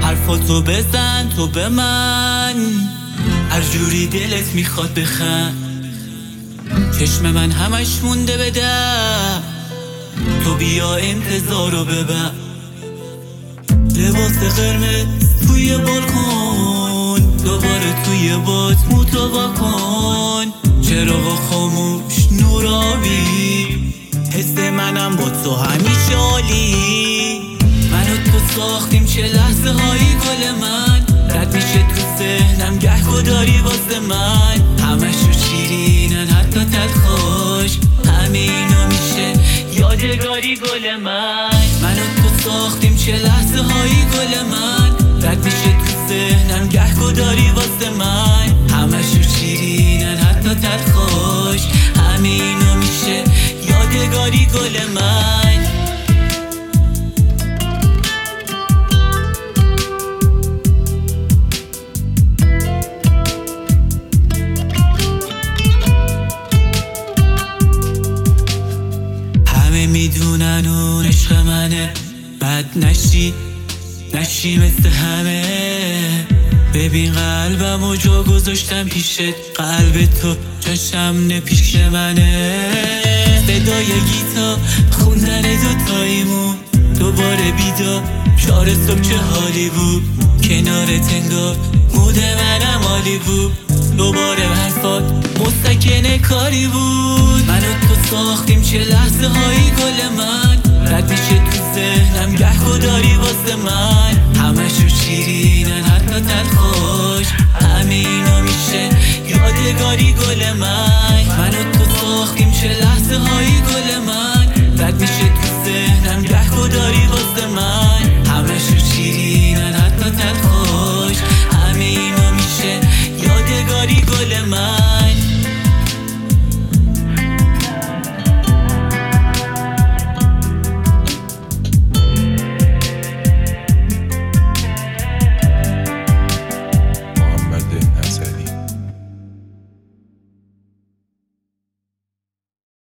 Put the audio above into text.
حرفاتو بزن تو به من، هر جوری دلت میخواد بخند. چشم من همش مونده به در، تو بیا انتظارو ببر. لباس قرمز توی بالکن، دوباره توی باد موتو کن. چراغ خاموش نور آبی، حس منم با تو همیشه عالی. منو تو ساختیم چه لحظه هایی گل من، رد میشه تو ذهنم گهگداری واسه من. همشو شیرینن حتی تلخاش، همه اینا میشه یادگاری گل من. منو تو ساختیم چه لحظه هایی گل من، رد میشه تو ذهنم گهگداری واسه من. همشو شیرینن حتی تلخاش، همه اینا میشه یادگاری گل من. همه میدونن اون عشق منه، بد نشی مثل همه. ببین قلبمو جا گذاشتم پیشت، قلب تو جاشم پیش منه. صدای گیتار خوندن دوتاییمون، دوباره بیدار 4 صبح چه حالی بود. کنارت انگار مود منم عالی بود، دوباره حرفات مستکن کاری بود. منو تو ساختیم چه لحظه هایی گل من، رد میشه تو ذهنم گهگداری واسه من.